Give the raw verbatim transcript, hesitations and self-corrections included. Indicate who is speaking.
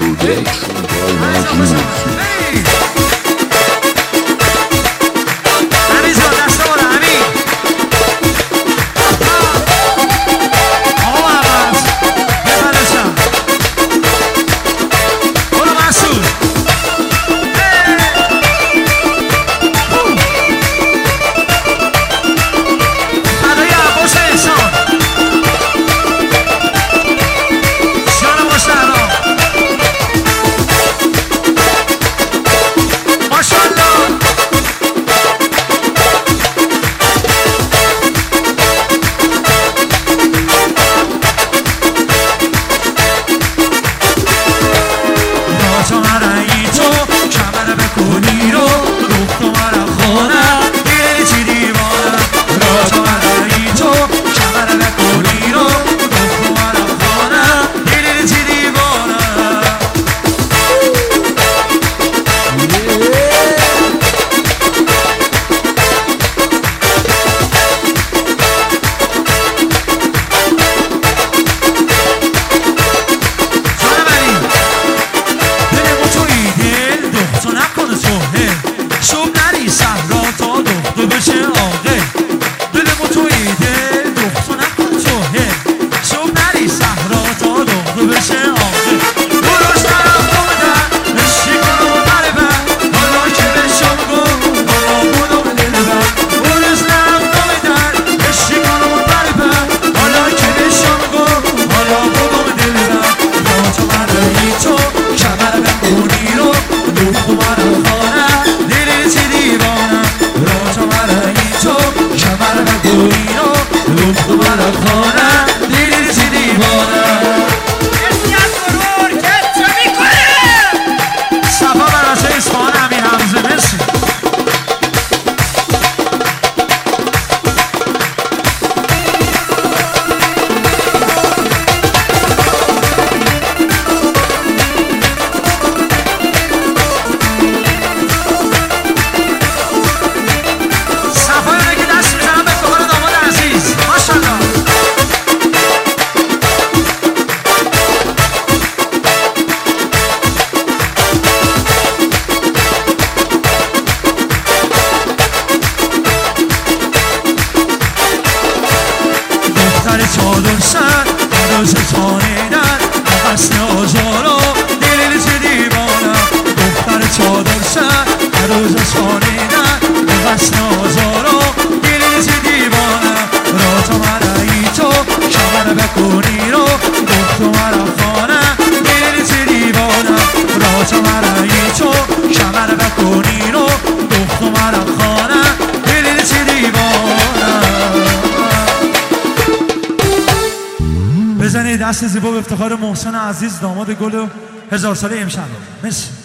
Speaker 1: Production by Majid.
Speaker 2: چادر سر عروس چانیدن قصد آزارا دل چه دیوانم دختر چادر سر عروس چانیدن قصد آزارا دل چه دیوانم را تو مرایی تو کمر بکنی رو دختر مرا خانه دل چه دیوانم را تو مرایی تو کمر بکنی رو دختر مرا خانه دل چه دیوانم. بزنید دست زیبا به افتخار محسن عزیز داماد گل هزار ساله امشب. مرسی.